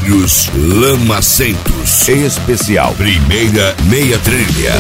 Trilheiros Lamacentos. Especial Primeira Meia Trilha.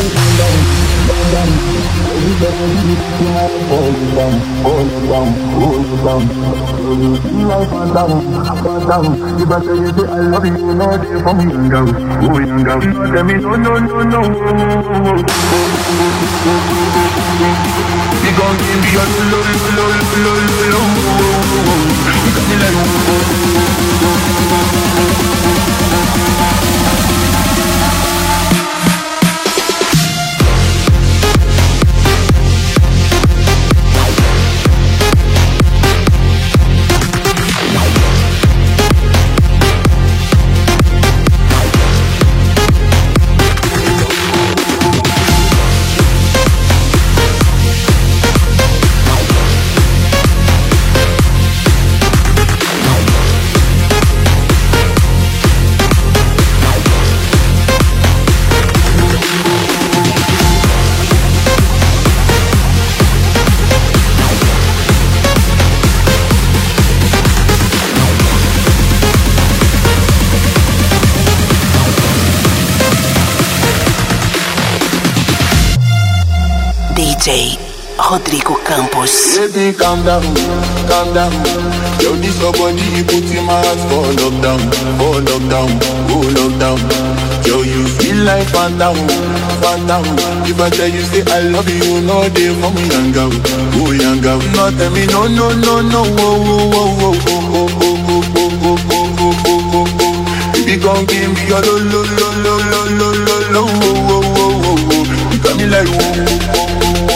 DJ Rodrigo Campos. Baby, calm down, calm down. Yo, this your body, you put in my heart for lockdown, oh lockdown, oh lockdown. Yo, you feel like phantom, phantom. If I tell you say I love you, no day for me, young girl, oh young girl. No tell me no, no, no, no, oh, oh, oh, oh, oh, oh, oh, oh, oh, oh, oh, oh. Baby, gon' give me your lo, lo, lo, lo, lo, lo, lo, lo, oh, oh, oh, oh, oh. You got me like oh, oh.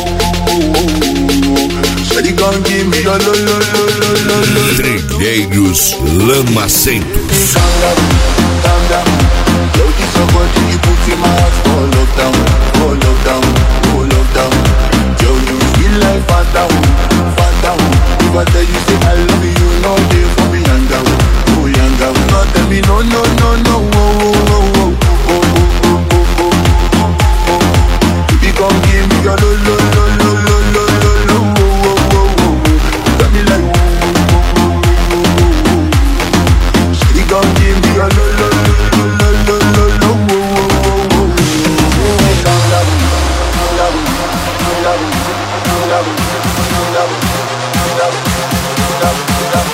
Trilheiros Lamacentos. Calm down. Yo, this your body, you put in my heart for lockdown, oh lockdown, oh lockdown. Yo, you feel like phantom, phantom. If I tell you say I love you, no day for me, young girl, oh young girl. No tell me no, no, no, no, oh, oh, oh, oh, oh, oh, oh, oh, oh, oh. You gon' give me your lo, lo, lo, lo, lo, lo, lo, lo, oh, oh, oh, oh. You got me like she gon' give me your lo, lo, lo, lo, lo, lo, lo, oh, oh, oh, oh. Calm down, calm down, calm down, calm down, calm down, calm down, calm down, calm down.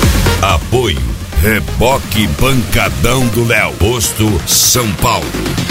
Apoio Reboque Pancadão do Léo, Posto São Paulo.